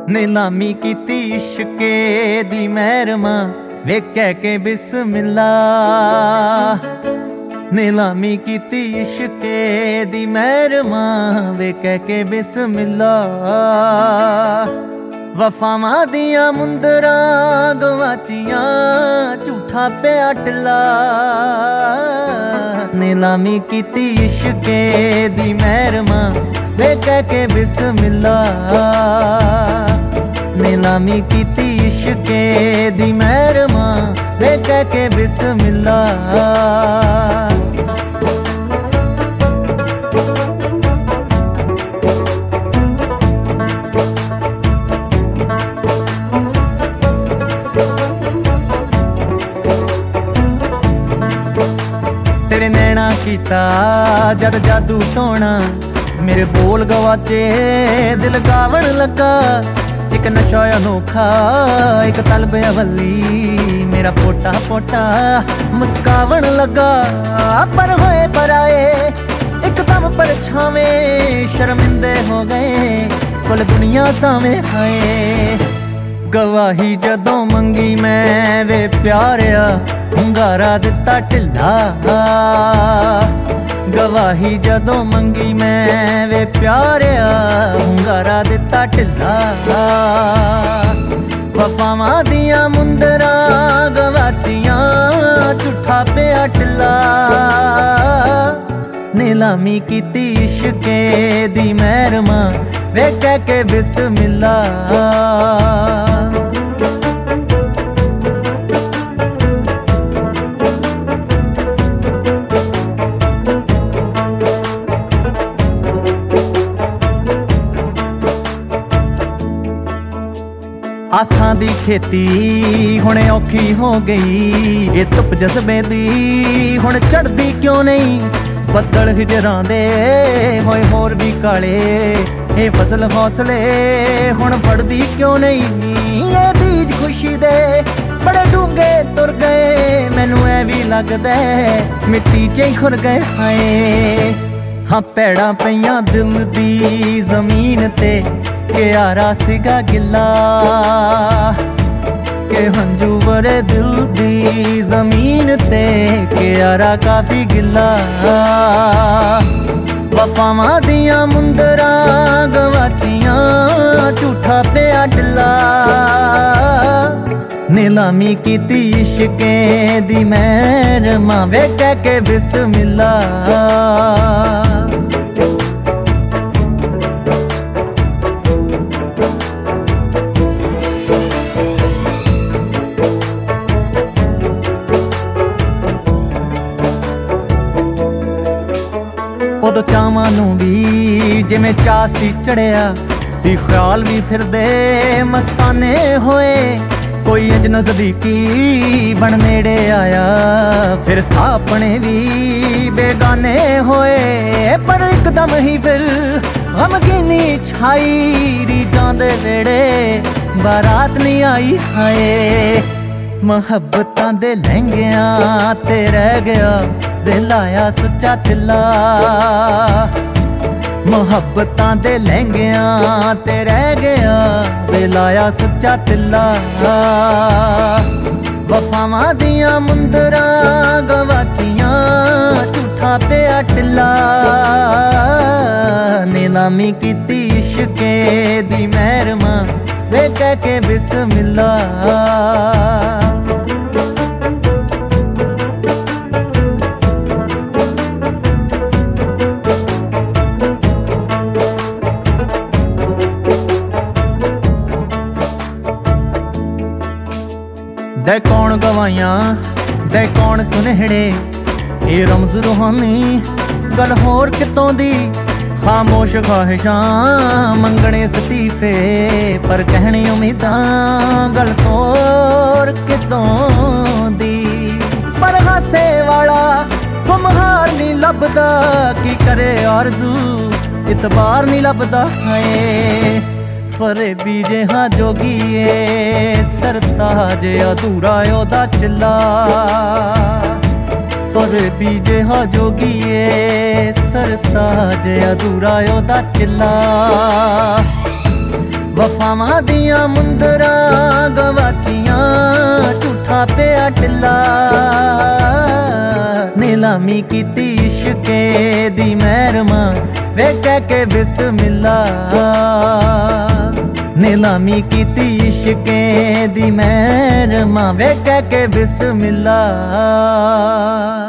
नीलामी कीती इश्के दी महरमा वे कह के बिस्मिल्ला। नीलामी कीती इश्के दी महरमा वे कह के बिस्मिल्ला। वफावां दियां मुंदरां गवाचियां झूठा पिया टिल्ला। नीलामी कीती इश्के दी महरमा वे कह के बिस्मिल्ला। नीलामी कीती इश्के दी महरमा वे कह के बिस्मिल्ला। तेरे नैना कीता जद जादू टोना, मेरे बोल गवाचे दिल गावण लगा। एक नशा अनोखा एक तलब अवली, मेरा पोटा पोटा मुस्कावण लगा। पर होए पर आए एकदम परछावे, शर्मिंदे हो गए कुल दुनिया सामे आए। गवाही जदों मंगी मैं वे प्यारिया, हुंगारा दिता ढिला। गवाही जदों मंगी मैं वे प्यारिया, हुंगारा दिता ढिला। वफावां दियां मुंदरां गवाचियां झूठा पिया टिल्ला। नीलामी कीती इश्के दी महरमा वे कह के बिस्मिल्ला। आसां दी खेती हुण औखी हो गई, ये धुप जज्बे दी हुण चढ़दी क्यों नहीं। बदल हिजरां दे होए होर भी काले, ये फसल हौसले हुण फड़दी क्यों नहीं। ये बीज खुशी दे बड़े डूंगे तुर गए, मैनू ऐ भी लगदा मिट्टी च ही खुर गए। हाय हाँ पैड़ा पईयां दिल दी जमीन ते, क्यारा सिगा गिला के हंजू वरे दिल दी जमीन ते, क्यारा काफी गिला। वफावां दियां मुंदरां गवाचियां झूठा पिया टिल्ला। नीलामी कीती इश्के दी महरमा वे कह के बिस्मिल्ला। उदों चावां नूं भी जिवें चाह सी चढ़िया सी, ख्याल भी फिरदे मस्ताने होए। कोई अज नजदीकी बन नेड़े आया, फिर सापने भी बेगाने होए। पर एकदम ही फिर गमगीनी छाई, रीजां दे वेड़े बारात नहीं आई। हाय मुहब्बतां दे लहंगियां ते रह गया दिल आया सच्चा तिल्ला। मुहब्बतां दे लहंगियां ते रह गया दिल आया सच्चा तिल्ला। वफावां दियां मुंदरां गवाचियां झूठा पिया टिल्ला। नीलामी कीती इश्के दी महरमा वे कह के बिस्मिल्ला। दे कौन गवाइयां दे कौन सुनहड़े, ये रमज रूहानी गल होर कितों दी। खामोश ख्वाहिशां मंगने सतीफे, पर कहनी उम्मीदां गल होर कितों दी। पर हासे वाला गुमहार नहीं लभदा, की करे आरज़ू इतबार नहीं लभदा। है फरेबी जिहा जोगीए सरताज अधूरा ओदा चिल्ला। फरेबी जिहा जोगीए सरताज अधूरा ओदा चिल्ला। ਵਫਾਵਾਂ ਦੀਆਂ ਮੁੰਦਰਾਂ ਗਵਾਚੀਆਂ, ਝੂਠਾ ਪਿਆ ਢਿੱਲਾ। ਨੀਲਾਮੀ ਕੀਤੀ ਇਸ਼ਕੇ ਦੀ ਮਹਿਰਮਾ, ਵੇ ਕਹਿ ਕੇ ਬਿਸਮਿल्ला। नीलामी कीती इश्के दी महरमा, वे कह के बिस्मिल्लाह।